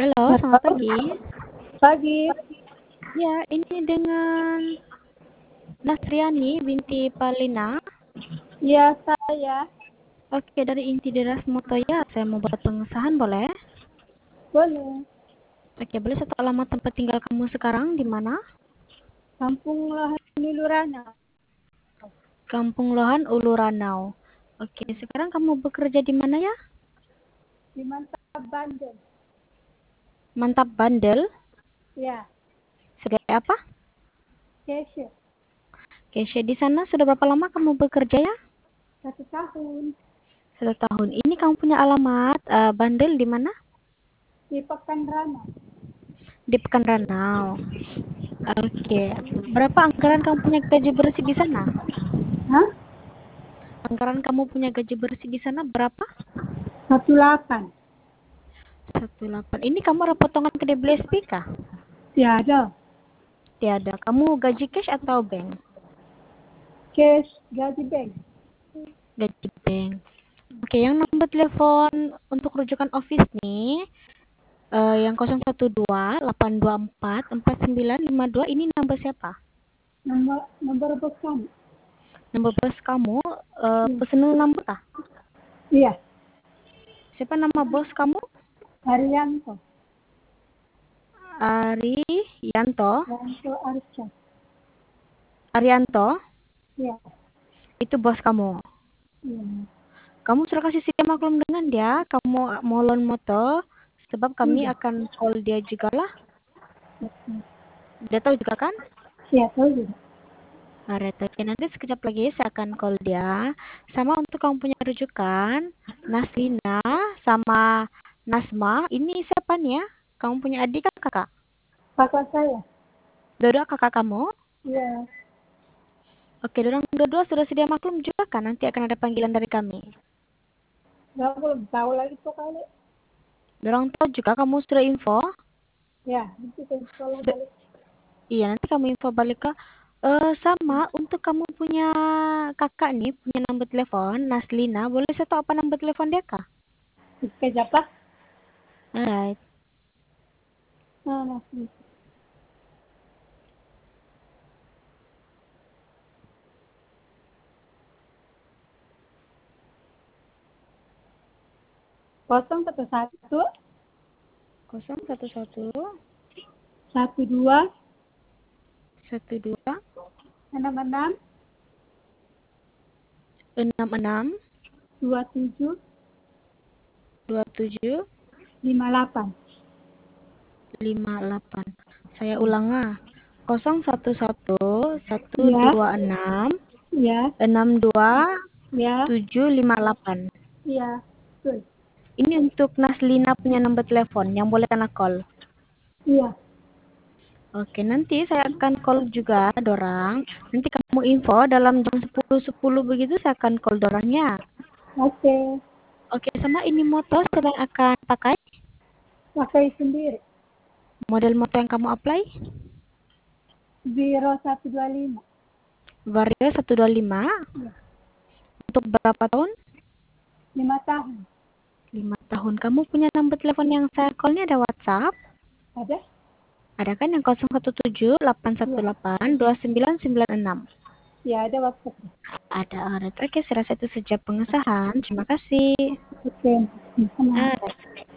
Halo, Halo, selamat pagi. pagi. Ya, ini dengan Nasriani binti Palina. Ya, saya. Oke, dari Inti Deras Motoya, saya mau buat pengesahan, boleh? Boleh. Oke, boleh satu alamat tempat tinggal kamu sekarang di mana? Kampung Lahan Lurana. Kampung Lohan, Ulu Ranau. Oke, sekarang kamu bekerja di mana ya? Di Mantap, Bandung. Mantap Bandel. Ya, Sebagai apa? cashier. Oke, di sana sudah berapa lama kamu bekerja ya? 1 tahun. 1 tahun. Ini kamu punya alamat Bandel di mana? Di Pekanrana. Di Pekanranau. Oke, berapa anggaran kamu punya gaji bersih di sana? Hah? Anggaran kamu punya gaji bersih di sana berapa? 18. 18. Ini kamu ada potongan ke DBSP kah? Tiada. Tiada. Kamu gaji cash atau bank? Cash, gaji bank. Gaji bank. Oke, yang nomor telepon untuk rujukan office nih, yang 012 824 4952 ini nomor siapa? Nomor bos kamu. Nomor bos kamu, Hmm. personal number kah? Iya, Siapa nama bos kamu? Haryanto. Arianto. Haryanto Arca. Arianto, Iya. itu bos kamu. Iya. Kamu sudah kasih sedia maklum dengan dia, kamu mau loan motor, sebab kami Sudah. akan call dia juga lah. Oke. Dia tahu juga kan? Iya, tahu juga. Oke, nanti sekejap lagi saya akan call dia. Sama untuk kamu punya rujukan, Naslina sama Nasma, ini siapa nih ya? Kamu punya adik kan kakak? Kakak saya. Dua-dua kakak kamu? Iya. Oke, dorang dua-dua sudah sedia maklum juga kan? Nanti akan ada panggilan dari kami. Nggak, belum tahu lagi tuh kali. Dorang tahu juga kamu sudah info? Ya, nanti ke sekolah Sudah. balik. Iya, nanti kamu info balik ke sama untuk kamu punya kakak nih, punya nomor telepon, Naslina. Boleh saya tahu apa nomor telepon dia kah? Ke Japak. Alright. Nah, nah. Kosong satu satu 011 satu dua 12 enam enam 66 dua tujuh 27 58. 58. Saya ulang ah. 011 Ya, 126 ya, 62 ya, 758. ya, betul. Ini untuk Naslina punya nomor telepon yang boleh kena call. Iya, Oke, nanti saya akan call juga dorang. Nanti kamu info dalam jam 10.10 begitu saya akan call dorangnya. oke. Oke, sama ini motor sedang akan pakai Pakai sendiri. model motor yang kamu apply? Zero 125. Vario 125. Ya, Untuk berapa tahun? 5 tahun. 5 tahun. Kamu punya nomor telepon yang saya call-nya ada WhatsApp? Ada? Ada kan yang 017 Iya, 818 2996? ya ada WhatsApp. Ada. Oke, saya rasa itu saja pengesahan. Terima kasih. Oke, sama. Alright.